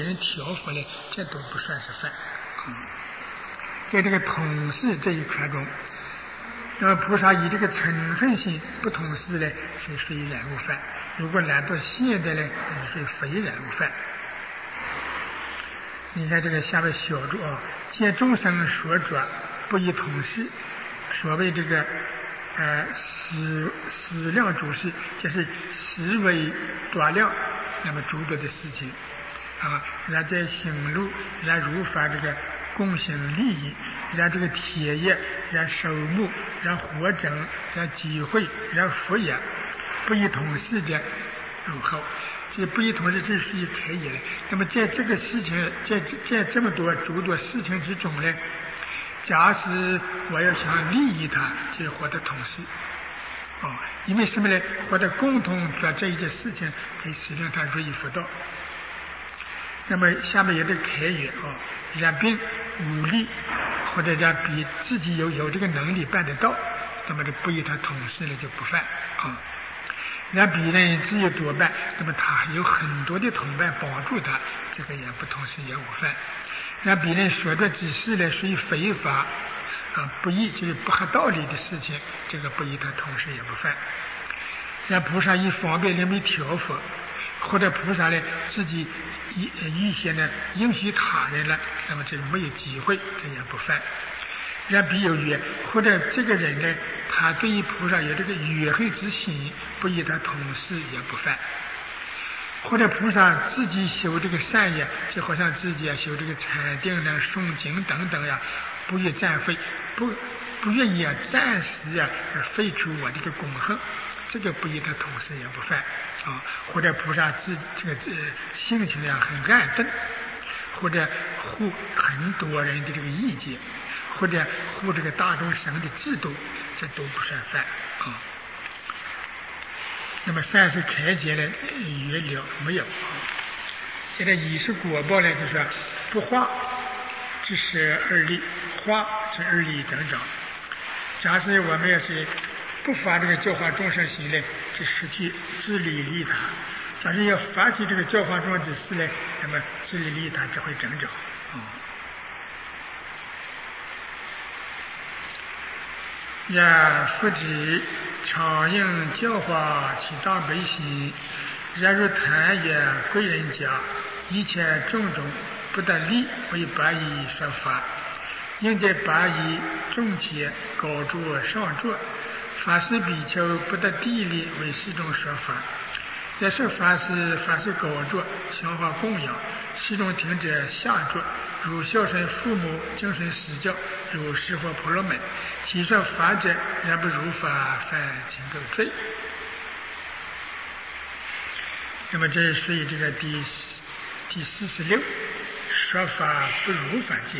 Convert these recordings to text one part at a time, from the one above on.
人调伏呢，这都不算是犯。在这个统事这一块中，那么菩萨以这个嗔恨心不统事呢，是属于染污犯；如果懒惰懈怠呢，是非染污犯。你看这个下面小注啊，见众生所着，不以统事。所谓这个矢量诸事，就是实为短量，那么诸多的事情啊，让这行路，让如法这个共行利益，让这个铁业，让守木，让火整，让机会，让福业，不以统事者入后。这不一同是这属于开业了。那么在这个事情，在这么多诸多事情之中呢，假使我要想利益他，就获得统事。因为什么呢？获得共同做这一件事情，可以使令他如意福道。那么下面有的开业让并武力，或者让比自己有这个能力办得到，那么这不以他统事呢就不犯让别人只有多半，那么他还有很多的同伴帮助他，这个也不同时也无犯。让别人说的指示呢属于非法不义，就是不合道理的事情，这个不以他同时也不犯。让菩萨以方便人为调伏，或者菩萨呢自己预先呢应许他人了，那么这个没有机会，这也不犯。让彼有约，或者这个人呢，他对于菩萨有这个怨恨之心，不以他同事也不犯。或者菩萨自己修这个善业，就好像自己修这个禅定呢、诵经等等呀，不予暂废，不愿意暂时废除我这个功恨，这个不以他同事也不犯或者菩萨这个性情很暗钝，或者护很多人的这个意见，或者护这个大众生的制度，这都不算犯那么善是开解呢，也了没有现在以是果报呢，就是不化只是二利，化是二利增长。假使我们要是不发这个教化众生心呢，就失去自利利他；假使要发起这个教化众生之事呢，那么自利利他就会增长也复指常应教化其大悲心，然如谈也贵人家，一切种种不得利为白衣说法，应在白衣众且高桌上桌，法师比丘不得地利为是种说法。也是法师高桌香花供养，是种听者下桌，如孝顺父母，敬顺施教，如释佛婆罗门，其说法者，然不如法，犯轻垢罪。那么这属于这个第46，说法不如法界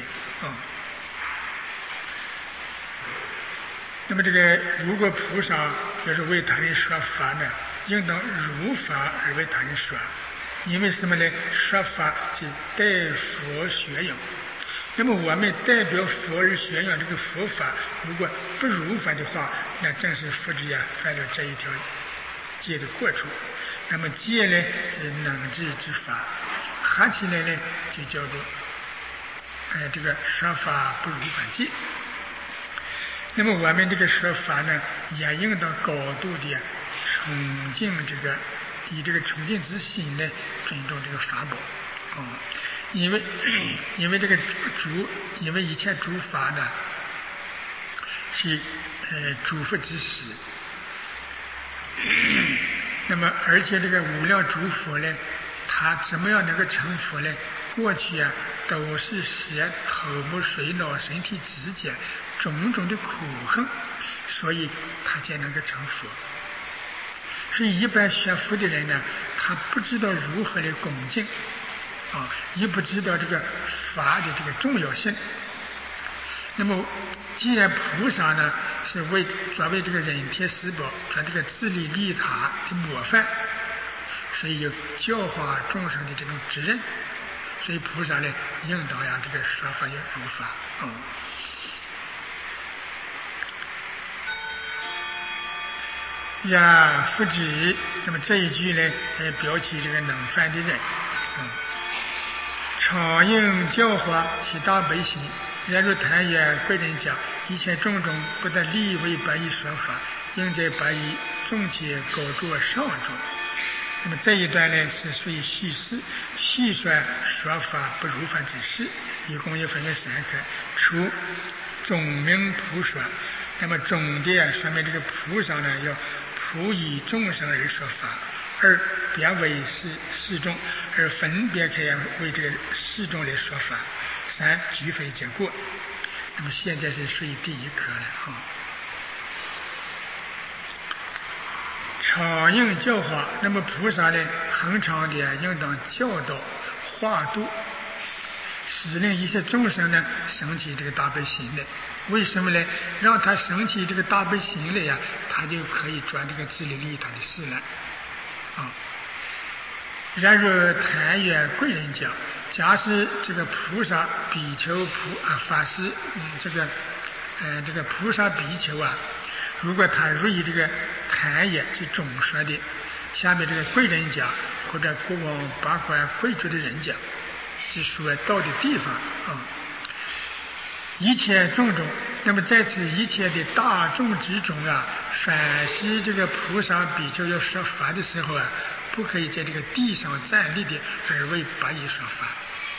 那么这个如果菩萨要是为他人说法呢，应当如法而为他人说，因为什么呢？说法即代佛学养。那么我们代表佛而学养这个佛法，如果不如法的话，那正是佛之犯了这一条戒的过处。那么戒呢是能治之法，合起来呢就叫做这个说法不如法戒。那么我们这个说法呢，也应当高度的崇敬以这个崇敬之心呢尊重这个法宝因为这个因为一切诸法呢是诸佛之始，那么而且这个无量诸佛呢，他怎么样能够成佛呢？过去都是舍头目水脑身体指甲种种的苦恨，所以他才能够成佛。所以一般学佛的人呢，他不知道如何的恭敬也不知道这个法的这个重要性。那么既然菩萨呢是作为这个人天施宝，做这个自利利他的模范，所以有教化众生的这种责任，所以菩萨呢应当这个说法要如法呀复指。那么这一句呢表起这个能犯的人常应教化其大悲心，然如谈言贵人讲，一切种种不得立为白衣说法，应在白衣众皆高着上着。那么这一段呢是属于叙事，细说说法不如法之事，一共又分为3课。除总名普说，那么总的说明这个菩萨呢要普以众生而说法，而别为示众，而分别开为这个示众来说法。3俱非结果。那么现在是属于第1课了常应教化，那么菩萨呢恒常的应当教导化度，使令一切众生呢生起这个大悲心来。为什么呢？让他生起这个大悲心来呀，他就可以转这个自利利他的事了然而谈言贵人讲，假使这个菩萨比丘法师这个菩萨比丘如果他如意这个谈言是总说的，下面这个贵人讲或者国王八官贵族的人讲，是说到的地方一切众中，那么在此一切的大众之中凡是这个菩萨比丘要说法的时候不可以在这个地上站立的，而为白衣说法。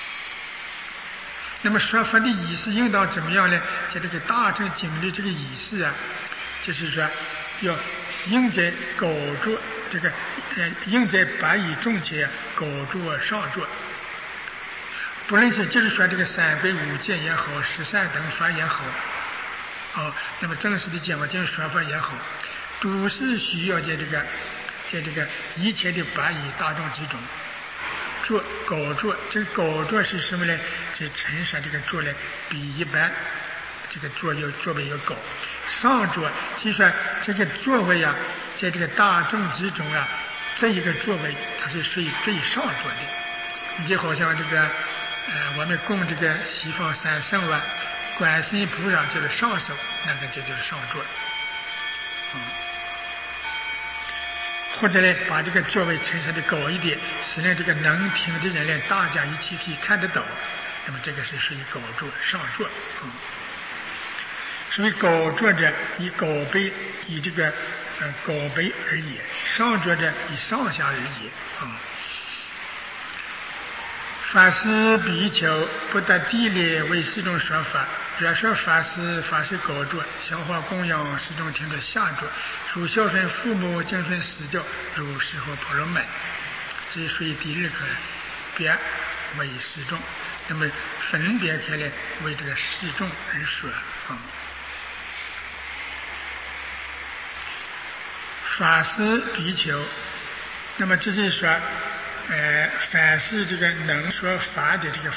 那么说法的仪式应当怎么样呢？在这个大乘经的这个仪式就是说要应在高着这个应在白衣众前高着上着。不论是就是说这个3归5戒也好，13等法也好那么正式的讲经说法也好，都是需要在这个一切的白衣大众之中坐高坐。这个高坐是什么呢？是陈设这个坐呢比一般这个座位要高。上座就说这个座位在这个大众之中这一个座位它是属于最上座的。你就好像这个我们供这个西方三圣观世音菩萨就是上首，那个就是上座或者呢把这个座位陈设的高一点，使得这个能听的人呢大家一起可以看得到，那么这个是属于高座上座所以高坐者以高卑以这个高卑而已，上坐者以上下而已法师比丘不得地理为示众说法，若说法师高坐，香花供养示众听着下坐，如孝顺父母敬顺师教，如是后婆罗门。这是属于第2课，别为示众，那么分别开来为这个示众而说法师比丘，那么这是说凡是这个能说法的这个，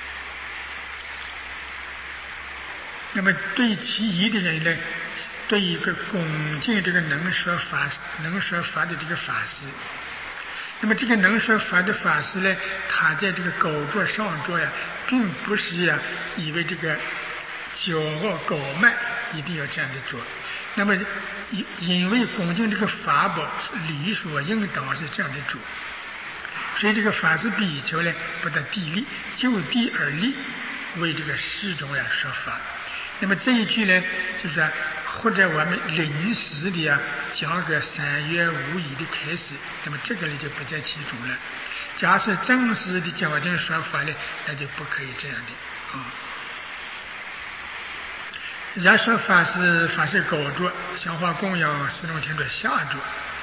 那么对其余的人呢，对一个恭敬这个能说法的这个法师，那么这个能说法的法师呢，他在这个高坐上坐并不是以为这个骄傲高慢一定要这样的做，那么因为恭敬这个法宝理所应当是这样的做。所以这个法师比丘呢不得地立，就地而立为这个示众说法。那么这一句呢就是或者我们临时的讲个3月5日的开始，那么这个呢就不在其中了。假设正式的讲经说法呢，那就不可以这样的人家说法是高坐，香花供养示众听着下坐。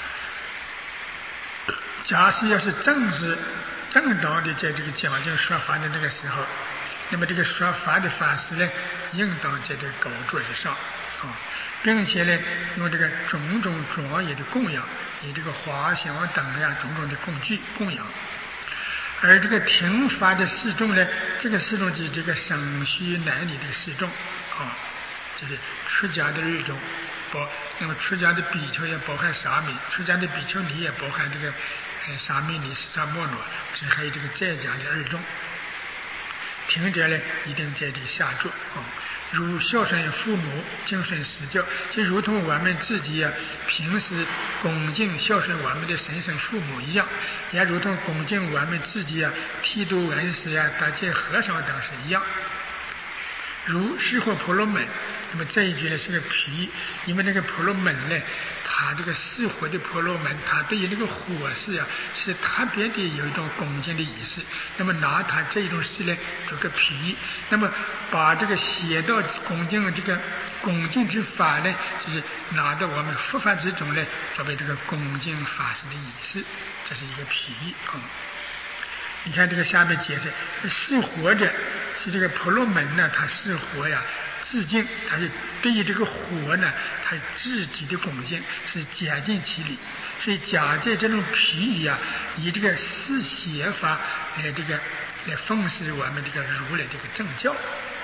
假使要是正当的在这个讲经说法的那个时候，那么这个说法的法师呢，应当在这个高座之上并且呢用这个种种庄严的供养，以这个花香等种种的供具供养。而这个听法的示众呢，这个示众就是这个生须男女的示众就是出家的日中那么出家的比丘也包含沙弥，出家的比丘尼也包含这个沙弥尼、释迦摩罗，只还有这个在家的2众。 听者呢一定在这下注如孝顺父母，敬顺死教，就如同我们自己平时恭敬孝顺我们的神圣父母一样，也如同恭敬我们自己剃度文士大戒和尚等是一样。如湿火婆罗门，那么这一句呢是个譬，因为那个婆罗门呢，他这个湿火的婆罗门，他对于那个火势是特别的有一种恭敬的意识，那么拿他这一种事呢做个譬，那么把这个写到恭敬这个恭敬之法呢，就是拿到我们佛法之中呢，作为这个恭敬法师的意思，这是一个譬你看这个下面解释，是活着是这个婆罗门呢，他是活致敬，他是对于这个火呢，他自己的恭敬是假尽其理，所以假借这种譬喻以这个是写法来奉事我们这个如来这个正教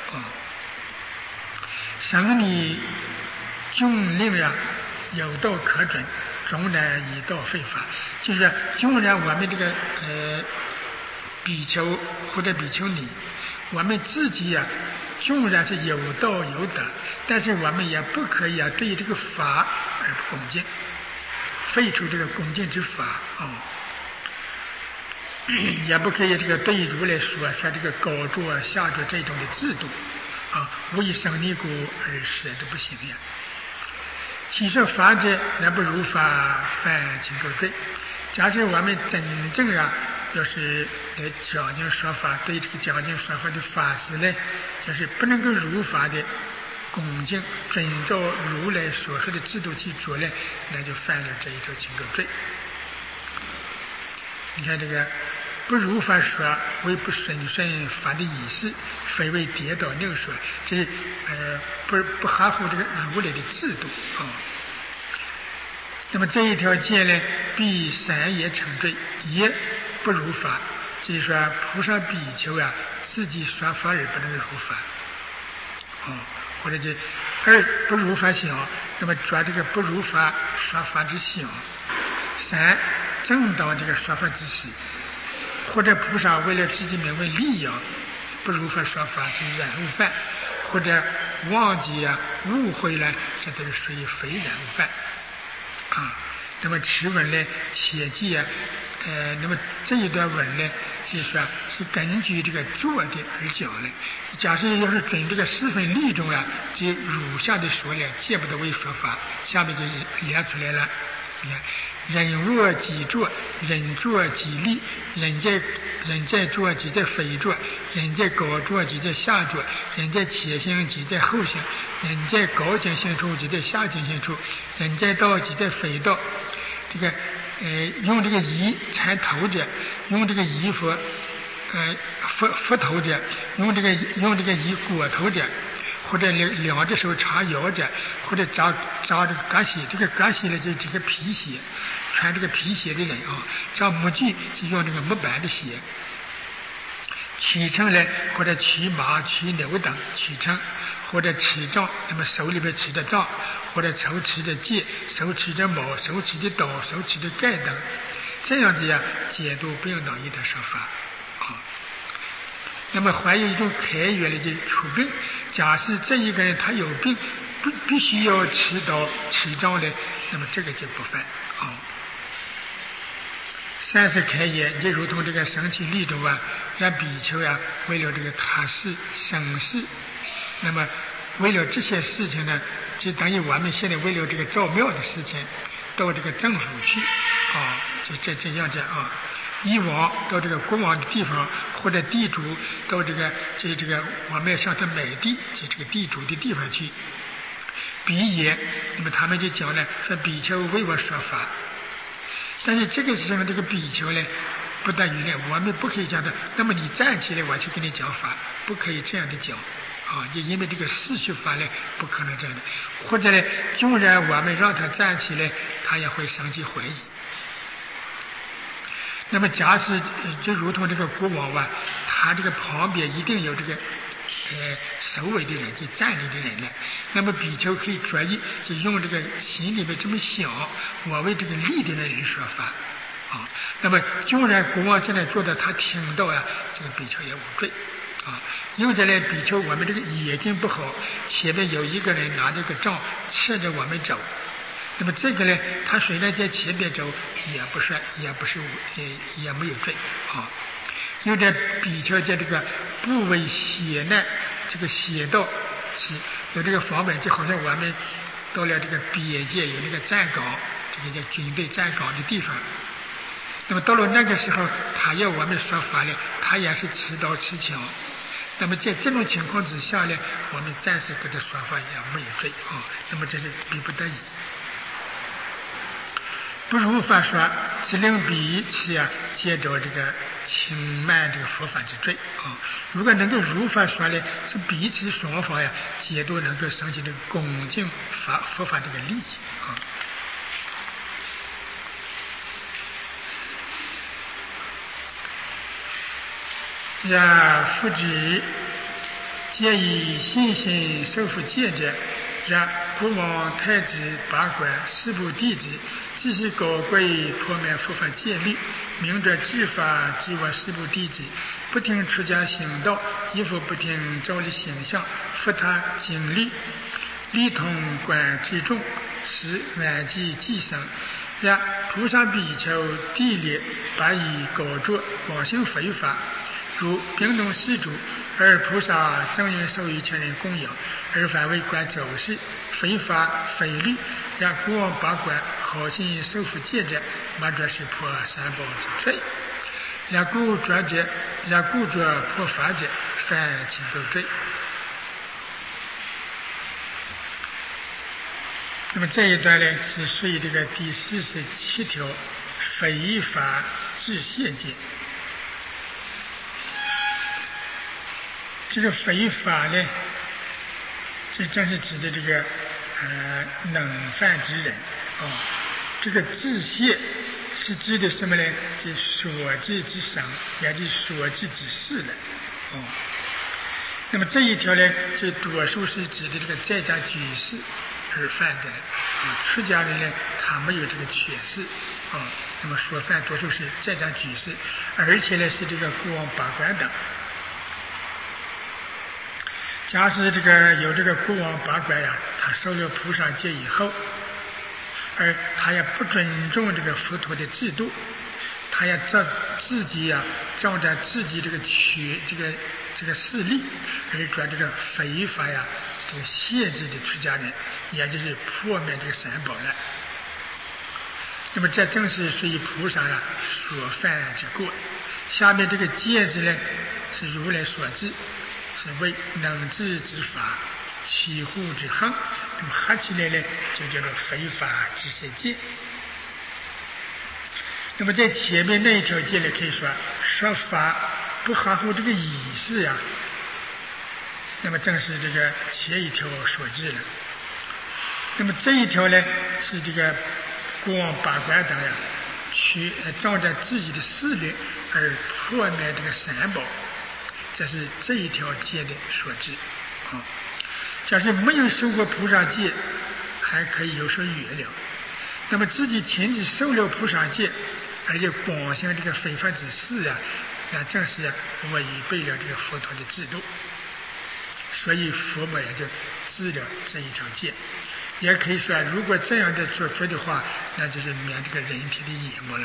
省你众令有道可准，总然以道废法，就是纵然我们这个比丘或者比丘尼，我们自己纵然是有道有德，但是我们也不可以对这个法而不恭敬，废除这个恭敬之法也不可以对如来说这个高坐下坐这种的制度为生尼故而舍得不行其实法者然不如法，犯请受罪。假设我们真正要是来讲经说法，对这个讲经说法的法师呢，就是不能够如法的恭敬，遵照如来所说的制度去做呢，那就犯了这一条请受罪。你看这个不如法说，为不顺法的意思，非为跌倒六说，这不合乎这个如来的制度那么这一条戒呢，必三业成罪，也不如法，就是说菩萨比丘自己说法而不能如法或者二不如法小，那么抓这个不如法说法之小。三正当这个说法之时，或者菩萨为了自己名为利养，不如法说法是染污犯，或者忘记误会了，这都是属于非染污犯那么此文呢写记那么这一段文呢，就是说是根据这个做的而讲的。假设要是准这个四分例中即如下的说了，戒不得为说法，下面就是列出来了。你看，人卧即坐，人坐即立，人在坐即在非坐，人在高坐即在下坐，人在前行即在后行，人在高进行处即在下进行处，人在道即在非道。这个用这个仪缠头者，用这个衣服拂头者，用这个仪裹头者，或者两只手叉腰者，或者扎这个革鞋，这个革鞋呢就是这个皮鞋，穿这个皮鞋的人扎木屐就用这个木板的鞋，骑乘呢或者骑马骑牛等骑乘，或者持杖，那么手里边持着杖，或者手持着剑，手持着矛，手持着刀，手持着盖等，这样子解读不用脑一的说法那么还有一种开源的就是出病，假设这一个人他有病，必须要持刀持杖的，那么这个就不犯三是开业，就如同这个身体力中让比丘为了这个他事生事，那么为了这些事情呢，就等于我们现在为了这个造庙的事情，到这个政府去就这样讲以往到这个国王的地方，或者地主到这个我们要向他买地，就这个地主的地方去比也，那么他们就讲呢，说比丘为我说法，但是这个时候这个比丘呢不得于呢，我们不可以讲的，那么你站起来我去跟你讲法，不可以这样的讲就因为这个世俗法呢不可能这样的，或者呢纵然我们让他站起来，他也会生气怀疑。那么假使就如同这个国王他这个旁边一定有这个守卫的人，就站立的人呢，那么比丘可以着意就用这个心里面这么想，我为这个立的人说法那么纵然国王现在做的他听到这个比丘也无罪啊。又再来比丘，我们这个眼睛不好，前面有一个人拿着个杖斥着我们走，那么这个呢，他虽然在前边走，也不是也没有罪啊。又在比丘在这个不为险难，这个险道是有这个防备，就好像我们到了这个边界有那个站岗，这个叫军队站岗的地方。那么到了那个时候，他要我们说法呢，他也是持刀持枪。那么在这种情况之下呢，我们暂时给他说法也没有罪啊。那么这是逼不得已。不如法说，只能彼此接着这个轻慢这个佛法之罪啊。如果能够如法说呢，是彼此双方皆都能够升起这个恭敬佛法这个利益啊。然复之，皆以信心受复戒者，然国王太子八官四部弟子，只是高贵破灭佛法戒律，明着知法知我四部弟子，不听出家行道，亦复不听照理形象，复他经律，力同观之众，使万计既生。然菩萨比丘地列白以高作广行非法，如冰冻施主，而菩萨正应受一切人供养，而反为观走势，非法非律，让国王八官好心受复戒者，马这是破三宝之罪；让故作破法者，犯其斗罪。那么这一段呢，是属于这个第47条非法制戒戒。这个非法呢，这正是指的这个能犯之人啊。这个制戒是指的什么呢？是所制之赏，也就是所制之事了啊。那么这一条呢，这多数是指的这个在家居士而犯的啊。出家人呢，他没有这个权势啊。那么所犯多数是在家居士，而且呢是这个国王八官等。假使这个有这个国王八官他受了菩萨戒以后，而他也不尊重这个佛陀的制度，他也自己照着自己这个这个势力而做这个非法这个限制的出家人，也就是破灭这个三宝了。那么这正是属于菩萨所犯之过。下面这个戒字呢，是如来所制，是为能治之法，起护之行。那么合起来呢，就叫做非法制戒戒。那么在前面那一条戒呢，可以说法不合乎这个仪式那么正是这个前一条所致了。那么这一条呢，是这个国王八官等去照着自己的势力而破灭这个三宝，这是这一条戒的所致啊。假设没有受过菩萨戒，还可以有所原谅。那么自己亲自受了菩萨戒，而且广行这个非法之事那正是违背了这个佛陀的制度。所以佛门也就治了这一条戒。也可以说，如果这样的做的话，那就是免这个人体的眼目了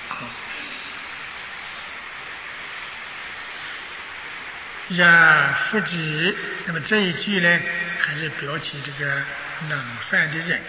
然复之，那么这一句呢，还是表起这个能犯的人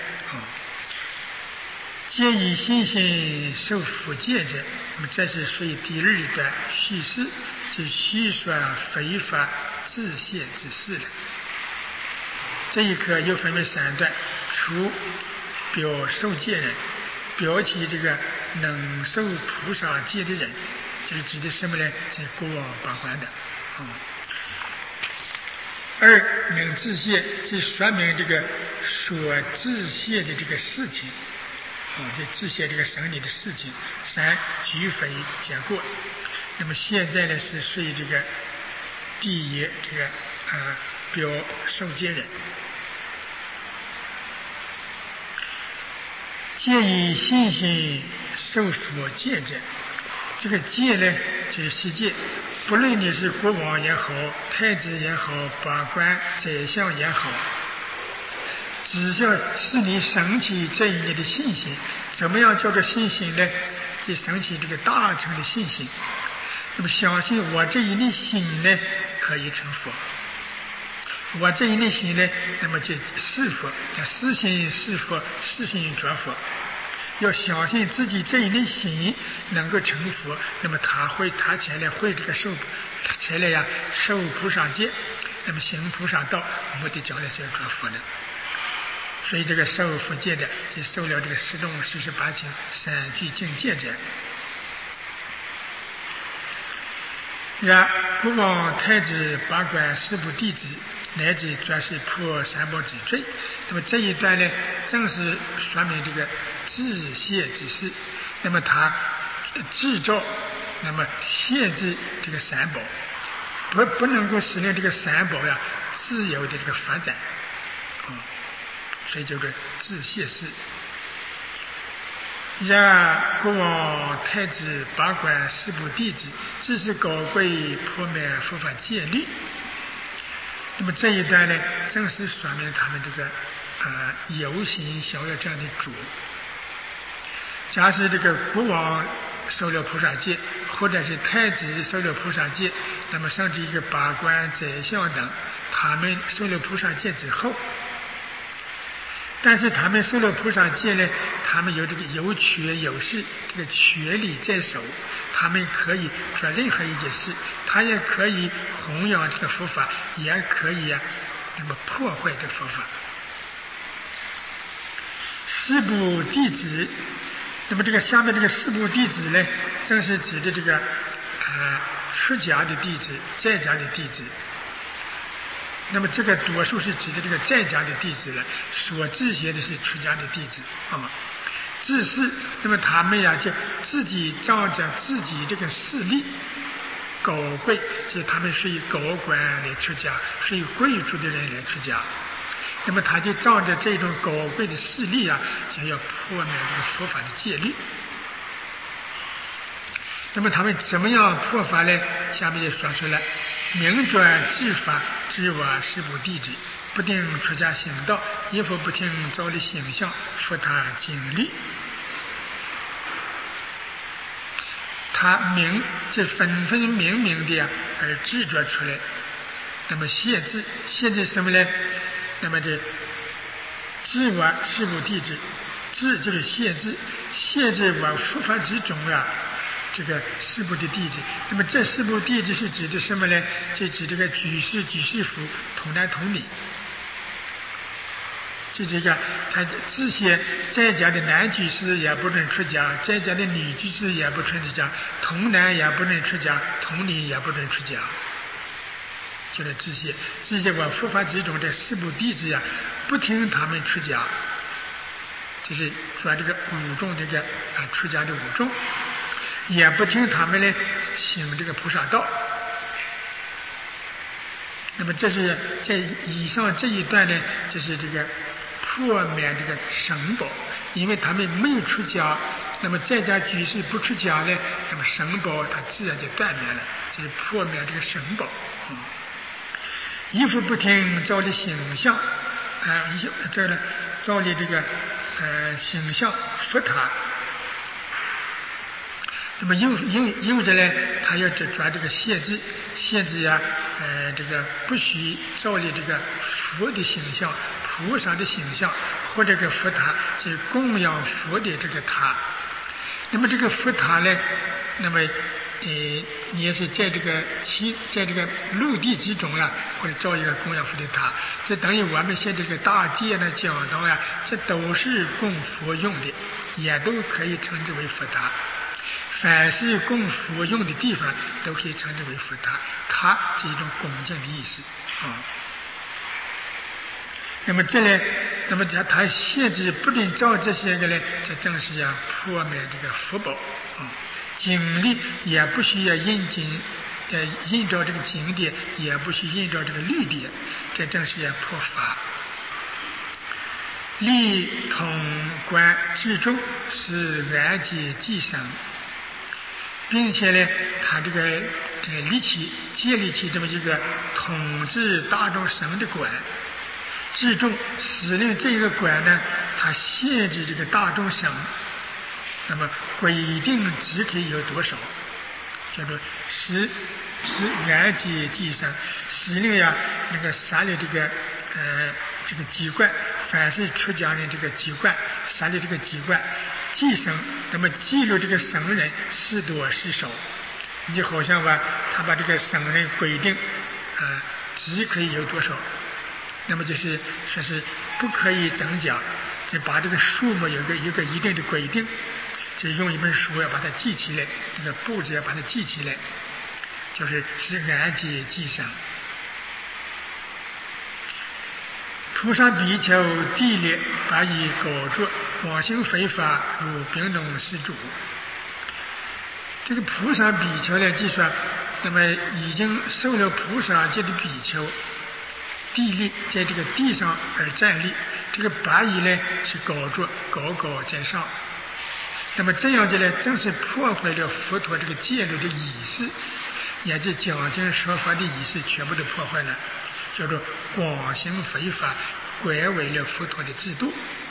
皆以信心受复戒者，那么这是属于第2段叙事，就叙说非法制戒之事了。这一课又分为3段，除表受戒人，表起这个能受菩萨戒的人，就是指的什么呢？是国王八官的2能制戒，是说明这个所制戒的这个事情就制戒这个生理的事情。3举非结过。那么现在呢，是属于这个第1这个表受戒人。皆以信心受佛戒者， 这个戒呢，就是世界，不论你是国王也好，太子也好，法官、宰相也好，只要是你升起这一念的信心，怎么样叫做信心呢？就升起这个大乘的信心。那么相信我这一念心呢，可以成佛。我这一念心呢，那么就是佛，叫是心是佛，是心着佛。要相信自己这一念心能够成佛，那么他才来会这个才来呀受菩萨戒，那么行菩萨道，目的将来是要着佛的。所以这个受佛戒的，就受了这个十种48情3具境界者。然国王、太子、八官、十部弟子，乃至专是破三宝之罪。那么这一段呢，正是说明这个制限之事。那么他制造，那么限制这个三宝，不能够使令这个三宝呀自由的这个发展。所以这个制限事。然国王、太子、八官、十部弟子，只是高贵破灭佛法戒律。那么这一段呢，正是说明他们这个有心想要这样的主。假使这个国王受了菩萨戒，或者是太子受了菩萨戒，那么甚至一个八官、宰相等，他们受了菩萨戒之后，但是他们受了菩萨戒呢，他们有这个有权有势，这个权力在手，他们可以做任何一件事，他也可以弘扬这个佛法，也可以那么破坏这个佛法。十部弟子，那么这个下面这个十部弟子呢，正是指的这个出家的弟子、在家的弟子。那么这个多数是指的这个在家的弟子了，所制邪的是出家的弟子自是，那么他们呀就自己仗着自己这个势力高贵，就他们是以高官来出家，是以贵族的人来出家。那么他就仗着这种高贵的势力就要破灭这个佛法的戒律。那么他们怎么样破法呢？下面就说出来：明转治法，知我十部弟子，不定出家行道，一佛不听造的形象，佛他经律。他明这分分明明的而制作出来。那么限制什么呢？那么这知我十部弟子，知就是限制我佛法之中这个十部的弟子。那么这十部弟子是指的什么呢？就指这个居士、居士妇、童男童女。就这个他这些在家的男居士也不能出家，在家的女居士也不能出家，童男也不能出家，童女也不能出家。就是这些我佛法之中的十部弟子不听他们出家，就是说这个五众这个出家的五众，也不听他们呢行这个菩萨道。那么这是在以上这一段呢，就是这个破灭这个神宝，因为他们没有出家，那么在家居士不出家呢，那么神宝它自然就断灭了，就是破灭这个神宝。一佛不听造的形象，这个造的这个形象佛塔。那么有着呢，他要抓这个限制这个不许造立这个佛的形象、菩萨的形象，或者这个佛塔是供养佛的这个塔。那么这个佛塔呢，那么你也是在这个陆地之中或者造一个供养佛的塔，这等于我们现在这个大戒呢、讲道这都是供佛用的，也都可以称之为佛塔。凡是供佛用的地方，都可以称之为佛塔。塔是一种恭敬的意思那么那么他限制不能造这些个呢，这正是破灭这个福报经历也不需要印照这个经典，也不需印照这个律典，这正是破法。立统观之众是安解既生， 并且呢，他这个立起建立起这么一个统治大众神的官，至终使令这个官呢，他限制这个大众神，那么规定只可以有多少，叫做使安节祭神，使令呀那个杀了这个鸡冠，凡是出家人这个鸡冠，杀了这个鸡冠祭神，那么记录这个神人是多是少，你好像吧，他把这个神人规定只可以有多少，那么就是说是不可以增加，就把这个数目有一个一定的规定，就用一本书要把它记起来，这个簿子要把它记起来，就是安节祭神。菩萨比丘地列把以搞作广行非法如冰冻施主。这个菩萨比丘呢，就说那么已经受了菩萨戒的比丘地立在这个地上而站立，这个白衣呢是搞作高高在上，那么这样子呢，正是破坏了佛陀这个戒律的仪式，也就讲经说法的仪式全部都破坏了，叫做广行非法，拐违了佛陀的制度。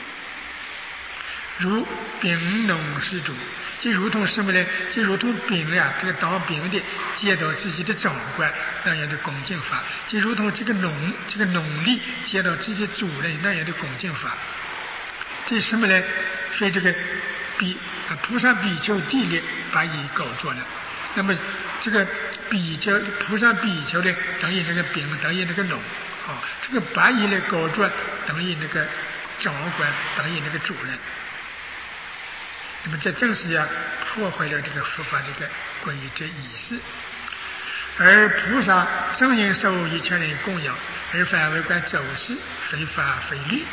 如丙农施主，就如同什么呢？就如同丙呀，这个当兵的接到自己的长官那样的恭敬法，就如同这个农隶接到自己的主人那样的恭敬法。这是什么呢？所以这个菩萨比丘地列把以搞作了。那么这个菩萨比丘呢，等于那个丙，等于那个农这个白衣呢搞作等于那个长官，等于那个主人。那么这正是破坏了这个佛法这个规则仪式。而菩萨正因受一切人供养，而反为观走私，非法非律。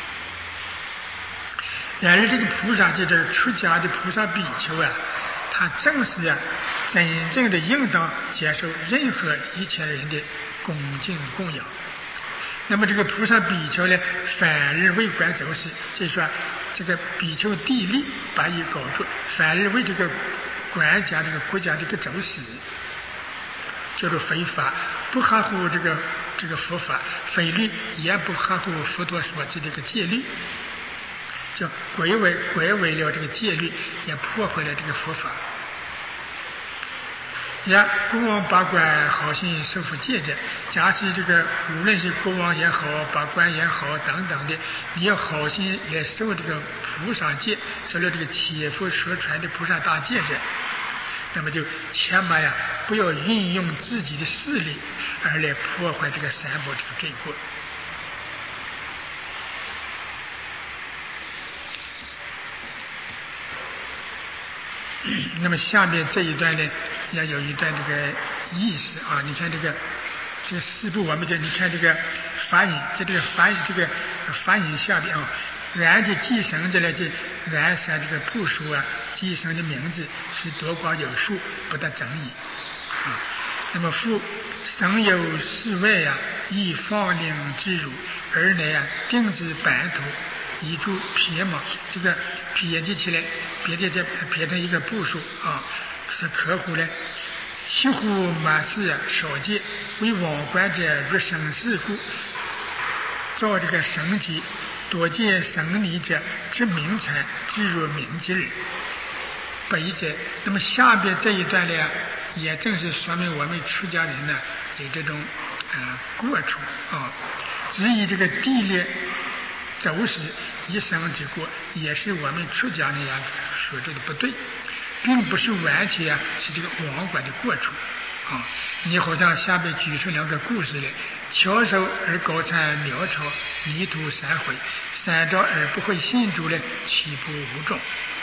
然而这个菩萨就是出家的菩萨比丘他正是真正的应当接受任何一切人的恭敬供养。那么这个菩萨比丘呢，反而为观走私，就是说这个比丘地利把以搞作，反而为这个国家这个走私，叫做非法，不合乎这个佛法，非律，也不合乎佛陀所制这个戒律，就拐违了这个戒律，也破坏了这个佛法。国王把关好心受负戒者，假使这个无论是国王也好，把关也好等等的，你要好心来受这个菩萨戒，受了这个切佛所传的菩萨大戒者，那么就千万不要运用自己的势力而来破坏这个三宝这个罪过。那么下面这一段呢，要有一段这个意思你看这个四部，我们你看这个梵音，这个梵音下边安的祭神这就安山这个部首祭神的名字是多寡有数，不得争议那么复神有世外以放令之辱，而乃定之版图，以助撇嘛，这个撇记起来，撇成一个部首是可乎呢？西乎马氏少见，为王冠者入生事故，造这个神迹，多见神尼者之名产，之入名之人。北者，那么下边这一段呢，也正是说明我们出家人呢有这种过处只以这个地列走私一生之过，也是我们出家人所做的不对，并不是完全是这个王管的过处你好像下边举出两个故事来：巧手而高参苗朝，迷途三回；三招而不会信主呢，岂不无众？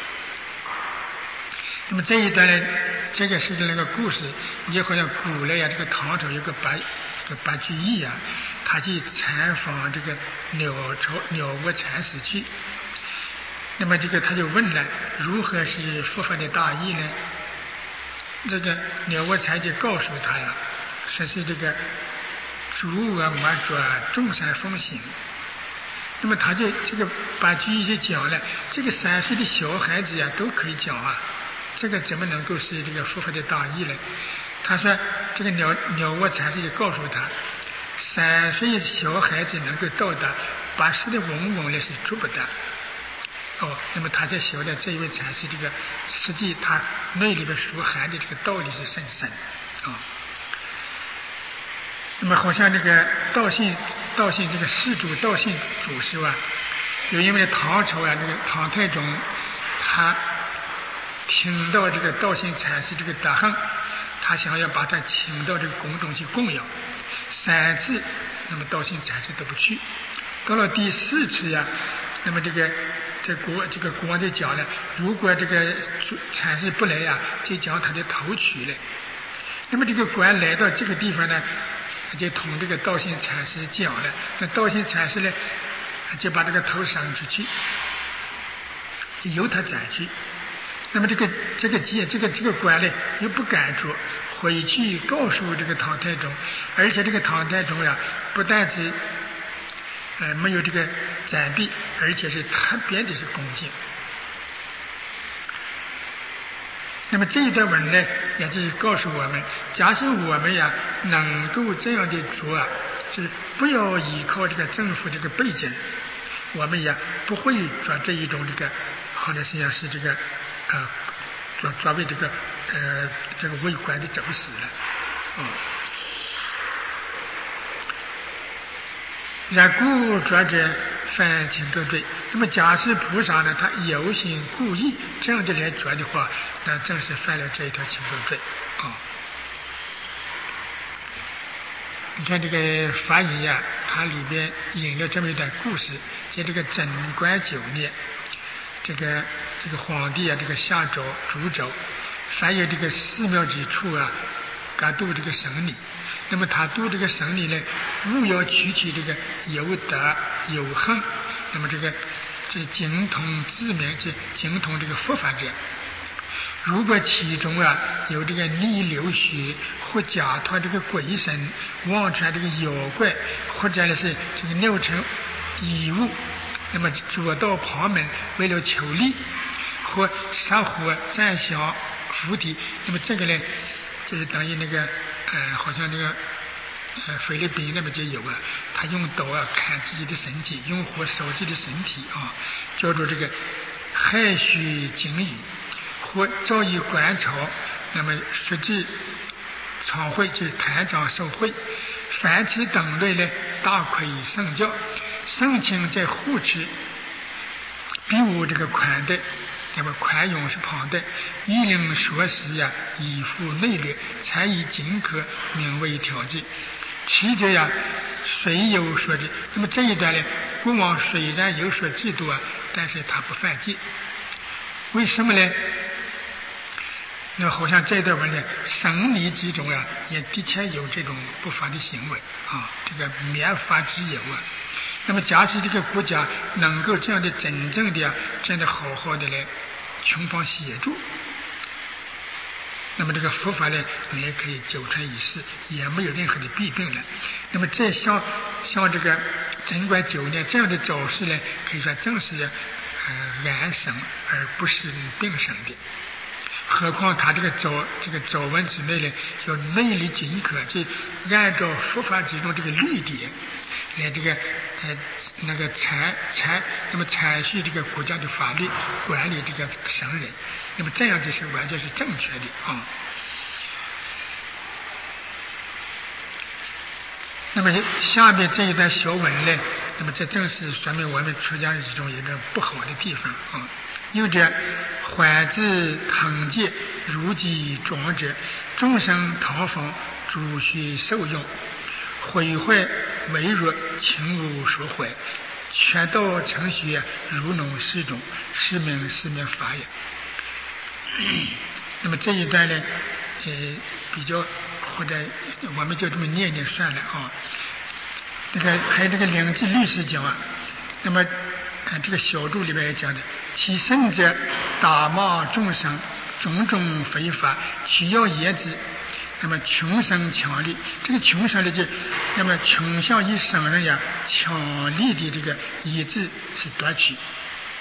那么这一段呢，这个是那个故事，你好像古来这个唐朝有个白居易他去参访这个鸟窝禅师去。那么他就问了，如何是佛法的大义呢？这个鸟窝禅就告诉他说是这个诸恶莫作，众善奉行。那么他就这个白居易就讲了，这个3岁的小孩子都可以讲这个怎么能够是这个佛法的大义呢？他说这个鸟窝禅师就告诉他，3岁小孩子能够到达，8岁的文王呢是做不到。那么他才晓得这一位禅师这个实际他内里边所含的这个道理是甚深啊。那么好像这个道信这个世祖道信祖师啊，有因为唐朝啊，这个唐太宗他听到这个道信禅师这个德行，他想要把他请到这个宫中去供养，3次，那么道信禅师都不去。到了第4次呀，那么这个国王就讲了，如果这个禅师不来呀，就将他的头取来。那么这个官来到这个地方呢，就同这个道信禅师讲了，那道信禅师呢就把这个头伸出去，就由他斩去。那么这个官呢又不敢做，回去告诉这个唐太宗，而且这个唐太宗呀，不但是没有这个斩毙，而且是特别的是恭敬。那么这一段文呢，也就是告诉我们，假使我们呀能够这样的做啊，是不要依靠这个政府这个背景，我们也不会做这一种这个，或者是这个作为这个为官的走死了。然故作者犯情得罪。那么假使菩萨呢，他有心故意这样的来做的话，那正是犯了这一条情得罪啊。你看这个法语呀，它里边引了这么一段故事，在这个贞观9年，这个皇帝啊，这个下诏主诏，凡有这个寺庙之处啊，该度这个神礼。那么他度这个神礼呢，务要取这个有德有恨，那么这精通自明，精通这个佛法者。如果其中啊有这个逆流血，或假托这个鬼神，妄传这个妖怪，或者是这个拗成异物，那么左道旁门为了求利，或杀火占降伏体，那么这个呢，就是等于那个好像这个菲律宾那么就有啊，他用刀啊砍自己的身体，用火烧自己的身体啊，叫做这个害血警语，或造诣观朝，那么实际常会就是坛长受贿，凡此等类呢，大亏圣教，圣卿在护持，必无这个宽待。那么宽容是旁的，依令说实呀，以复内略，才以尽可名为条件。其者呀，虽有所知。那么这一段呢，国王虽然有所嫉妒啊，但是他不犯戒。为什么呢？那好像这段文呢，神理之中啊，也的确有这种不法的行为啊，这个免法之有啊。那么假使这个国家能够这样的真正的真的好好的来穷方协助，那么这个佛法呢也可以久传一世，也没有任何的弊病了。那么这像这个贞观9年这样的走势呢，可以说正是安生而不是病生的。何况他这个走文之内呢，要内力尽可，就按照佛法之中这个律典来这个那个那么阐述这个国家的法律，管理这个神人，那么这样就是完全是正确的啊。那么下面这一段小文呢，那么这正是说明我们出家人中一个不好的地方啊。有者缓至腾戒，如己庄者，众生讨访，主须受用，毁坏微弱，情无所毁，全道程序如农施种，是名法也。那么这一段呢，比较或者我们就这么念念算了啊。这个还有这个两句律师讲啊，那么这个小注里面也讲的，其圣者打骂众生，种种非法，需要言之。那么穷生强力，这个穷生的就，那么穷向一生人呀，强力的这个意志是夺取。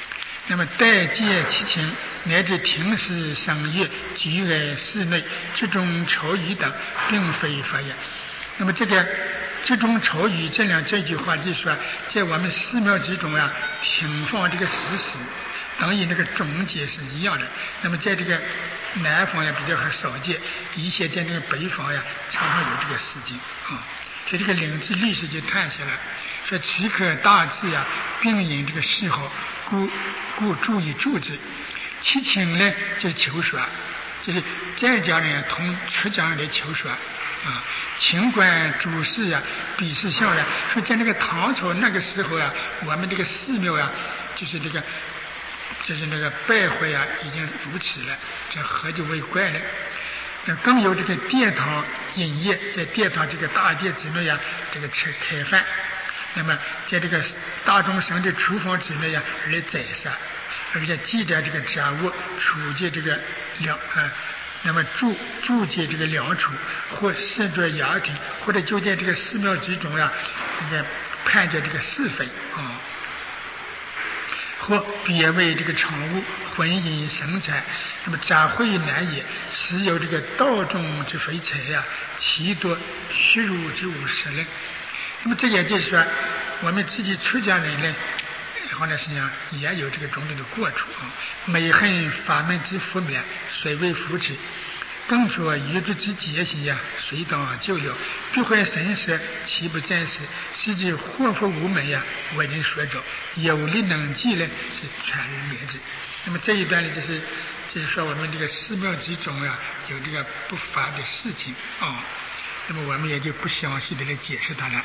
那么待戒七情乃至停食赏乐居爱室内这种愁语等，并非佛也。那么这种愁语这句话就是说，在我们寺庙之中啊，停放这个食时，等于那个中节是一样的。那么在这个南方也比较少见，一些在那个北方呀，常常有这个事情啊。所以这个领智历史就探下来，说此可大致呀，并引这个嗜好，故注意注之。七情呢，就是求说，就是在家人同出家人来求说啊。情观主事啊，比是相然。说在那个唐朝那个时候啊，我们这个寺庙啊，就是那个败坏啊，已经如此了，这何就为怪呢？更有这个殿堂饮业，在殿堂这个大殿之内啊，这个吃开饭。那么在这个大众生的厨房之内啊，来宰杀，而且记着这个杂物处借这个那么住借这个粮处，或甚至衙庭，或者就在这个寺庙之中啊，这个判决这个是非啊。或别为这个常物婚姻生财，那么杂会难也，实有这个道中之肥财呀，其多虚辱之无实呢。那么这也就是说，我们自己出家人呢，好像实际上也有这个种种的过处啊。每恨法门之福免，虽为福之。更说愚之之节行呀，谁当救了？必会神识，其不真实？是指祸福无门呀，为人所找，有力能记呢，是全人免之。那么这一段呢，就是说我们这个寺庙之中啊，有这个不法的事情啊。那么我们也就不详细的来解释它了。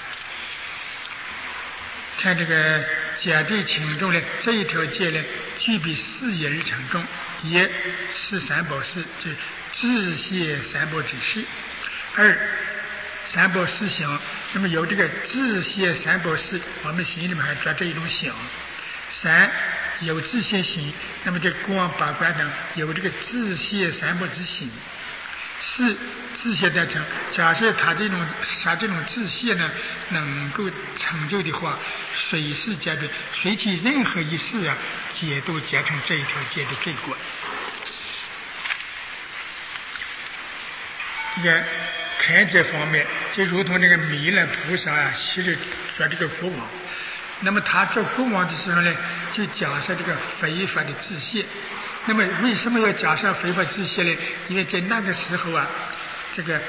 看这个假对轻重呢，这一条戒呢，具备四业而成重，也是三宝事，即自谢三宝之事。二三宝思想，那么有这个自谢三宝事，我们心里面还抓这一种想。三有自谢心，那么这光八观等有这个自谢三宝之心。四自谢得成，假设他这种自谢呢，能够成就的话，随事皆对，随其任何一事啊，皆都结成这一条戒的罪过。这个开这方面，就如同这个弥勒菩萨啊，昔日说这个国王，那么他做国王的时候呢，就假设这个非法的自谢。那么为什么要假设非法自谢呢？因为在那个时候啊，这个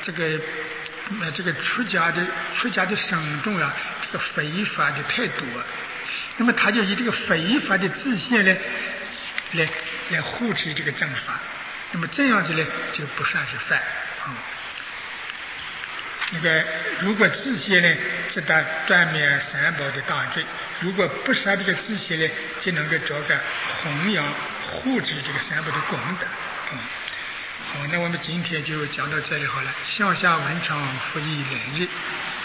出家的僧众啊，这个非法的太多，那么他就以这个非法的自谢呢，来护持这个正法，那么这样子呢，就不算是犯啊。那个如果自谢呢，是断免三宝的大罪；如果不杀这个自谢呢，就能够找个弘扬护持这个三宝的功德。好，那我们今天就讲到这里好了。向下文长复议来日。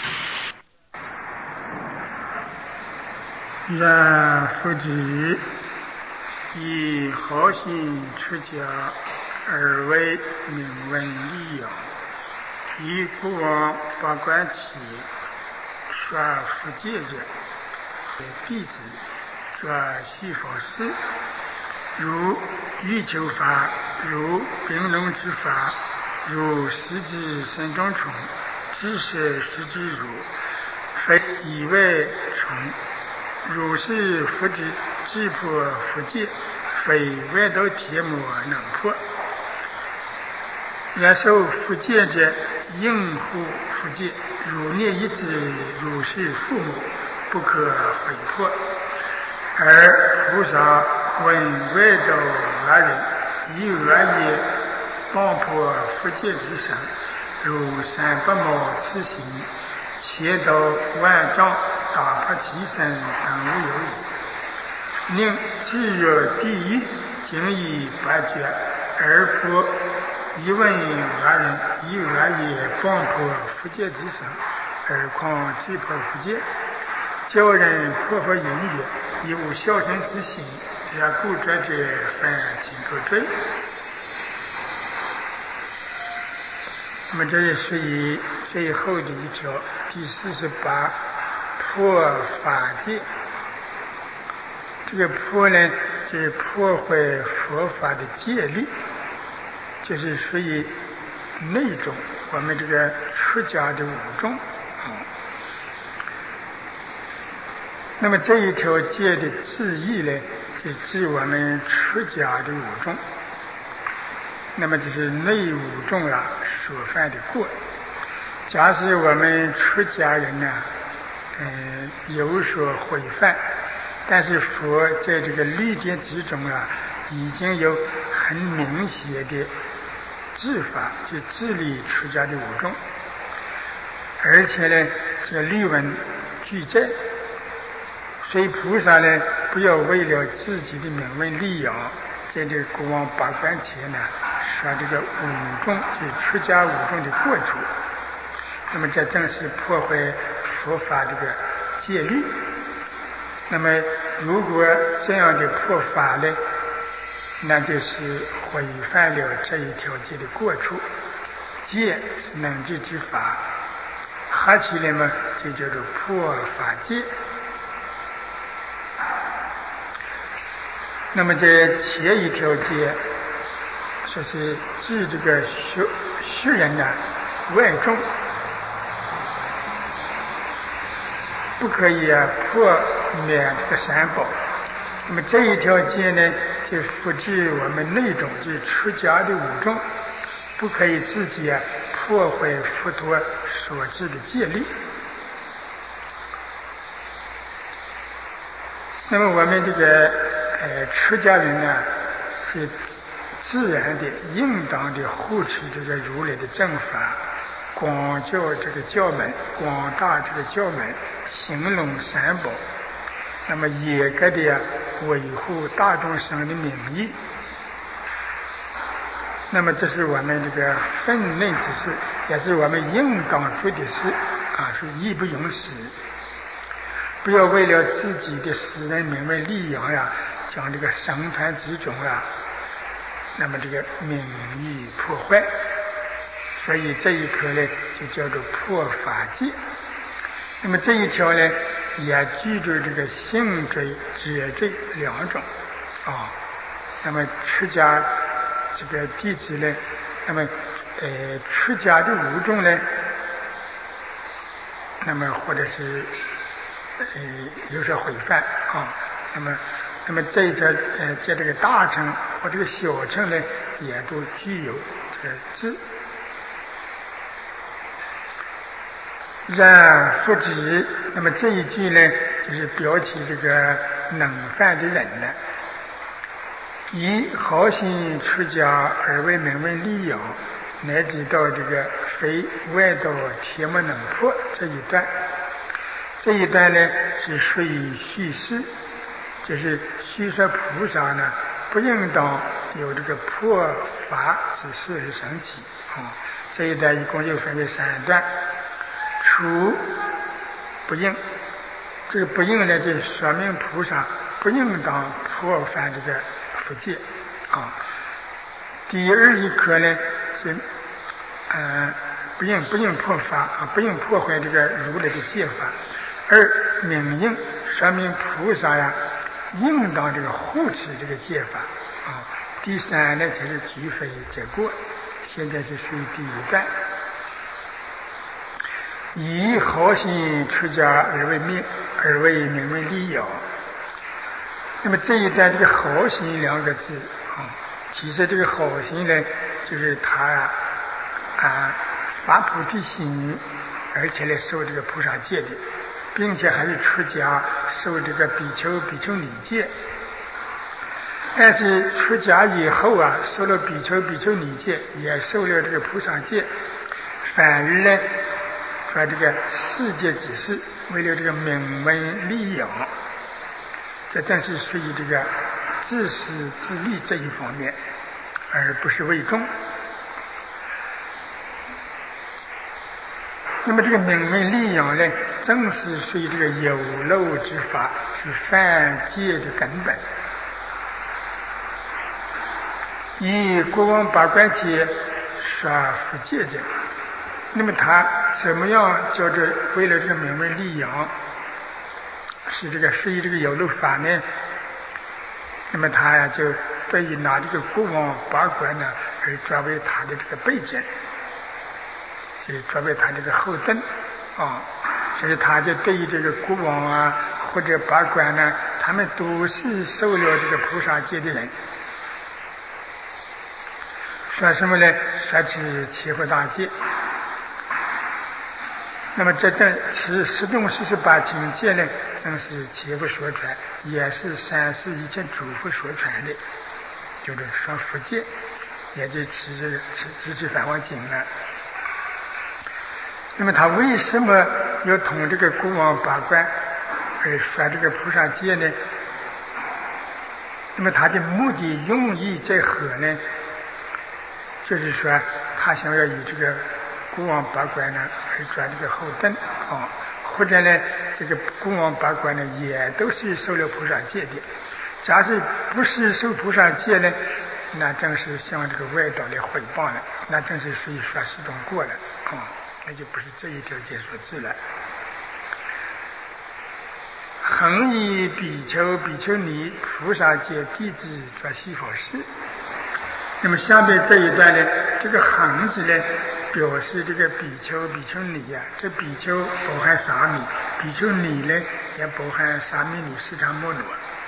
然复己以好心出家，而为名闻利养。以国王八关起，说复戒者，弟子说西法师，如欲求法，如冰龙之法，如食之身中虫，知识食之如，非以外虫。如是复之，智破复戒，非外道铁魔能破。然受复戒者，应护复戒，如念一之，如是父母，不可毁破。而菩萨闻外道恶人，以恶业谤破复戒之身，如三不毛刺心，切刀万丈，打破其身，等无有矣。宁至若地狱，经以八绝，而破一问恶人，以恶业谤破复戒之身，而况智破复戒，教人破佛淫曰：以无孝顺之心，然故者者犯轻口罪。那么这也属于最后的一条，第48破法戒。这个破呢， 这破坏佛法的戒律，就是属于内种，我们这个出家的五种啊。那么这一条戒的字义呢，就指我们出家的五种。那么就是内五种啊所犯的过。假使我们出家人呢，有所毁犯，但是佛在这个律戒之中啊，已经有很明显的治法，就治理出家的五种，而且呢，这个律文俱在。所以菩萨呢，不要为了自己的名闻利养，在这个国王八关前呢，说这个五种，就出家五种的过处。那么这正是破坏佛法这个戒律。那么如果这样的破法呢，那就是违反了这一条戒的过处。戒是能治之法，合起来嘛，就叫做破法戒。那么这前一条戒，说是治这个学人呢外众，不可以破灭这个三宝。那么这一条戒呢，就复制我们内种，就是出家的五种，不可以自己破坏佛陀所制的戒律。那么我们这个出家人呢，是自然的、应当的护持这个如来的正法，广教这个教门，广大这个教门，兴隆三宝。那么严格的维护大众生的名义。那么这是我们这个分内之事，也是我们应当做的事啊，是义不容辞。不要为了自己的私人名闻利养呀，将这个僧团之中啊，那么这个名誉破坏。所以这一条呢，就叫做破法戒。那么这一条呢，也具着这个性罪、戒罪两种啊。那么出家这个弟子呢，那么出家的五种呢，那么或者是有所毁犯啊。那么这一条在这个大乘或这个小乘呢，也都具有这个智。然复止，那么这一句呢，就是表起这个能犯的人呢，以好心出家而为名闻利养，乃至到这个非外道铁木能破这一段。这一段呢是属于叙事，就是叙说菩萨呢不应当有这个破法之事而生起啊。这一段一共就分为3段。除不应，这个不应呢，就说明菩萨不应当破犯这个佛戒啊。第二一课呢是不应破法啊，不应破坏这个如来的戒法。而明应说明菩萨呀，应当这个护持这个戒法啊。第3呢才是举非结过，现在是属于第1段。以好心出家而为名闻利养。那么这一段这个好心2个字啊，其实这个好心呢，就是他发菩提心，而且呢受这个菩萨戒的，并且还是出家受这个比丘尼戒。但是出家以后啊，受了比丘尼戒，也受了这个菩萨戒，反而呢说这个世界之事，为了这个名闻利养，这正是属于这个自私自利这一方面，而不是为众。那么这个名闻利养呢，正是属于这个有漏之法，是犯戒的根本。以国王八关戒说佛戒者，那么他怎么样叫做为了这个名闻利养，是这个属于这个有漏法呢？ 那么他呀就得以拿这个国王八官呢而作为他的这个背景，就作为他这个后盾啊，所以他就对于这个国王啊或者八官呢，他们都是受了这个菩萨戒的人。说什么呢？说起七佛大戒。那么这十种48境界呢，正是七佛所传，也是三世一切诸佛所传的，就是说佛戒，也就持梵王经了。那么他为什么要同这个国王八官而说这个菩萨戒呢？那么他的目的用意在何呢？就是说他想要以这个国王八官呢而做这个后盾啊，或者呢这个国王八官呢也都是受了菩萨戒的。假如不是受菩萨戒呢，那正是向这个外道来毁谤了，那正是属于说十种过了啊，那就不是这一条戒所致了。恒以比丘、比丘尼、菩萨戒弟子做西佛事。那么下面这一段呢，这个恒字呢表示这个比丘、比丘尼啊，这比丘包含沙弥，比丘尼呢也包含沙弥尼、释迦牟尼。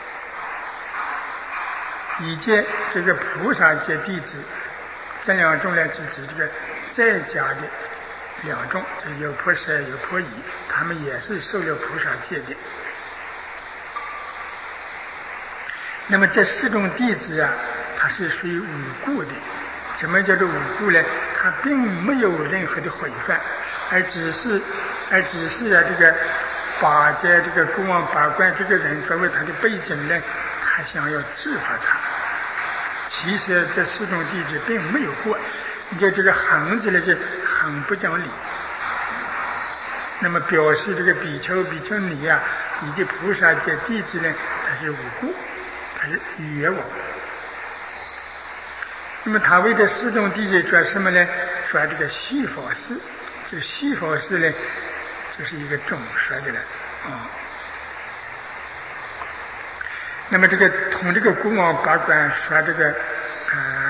以及这个菩萨戒弟子，这两种呢是指这个在家的两种，就是有婆舍有婆夷，他们也是受了菩萨戒的。那么这4种弟子啊，它是属于无故的。什么叫做无故呢？他并没有任何的毁犯，而只是这个把这个国王八官这个人作为他的背景呢，他想要制罚他。其实这4种弟子并没有过，你看这个恒字呢是很不讲理。那么表示这个比丘、比丘尼啊，以及菩萨戒弟子呢，他是无故，他是冤枉。那么他为这4种弟子做什么呢？做这个细法事。这个细法事呢，就是一个总说的了啊。那么这个同这个国王八官说这个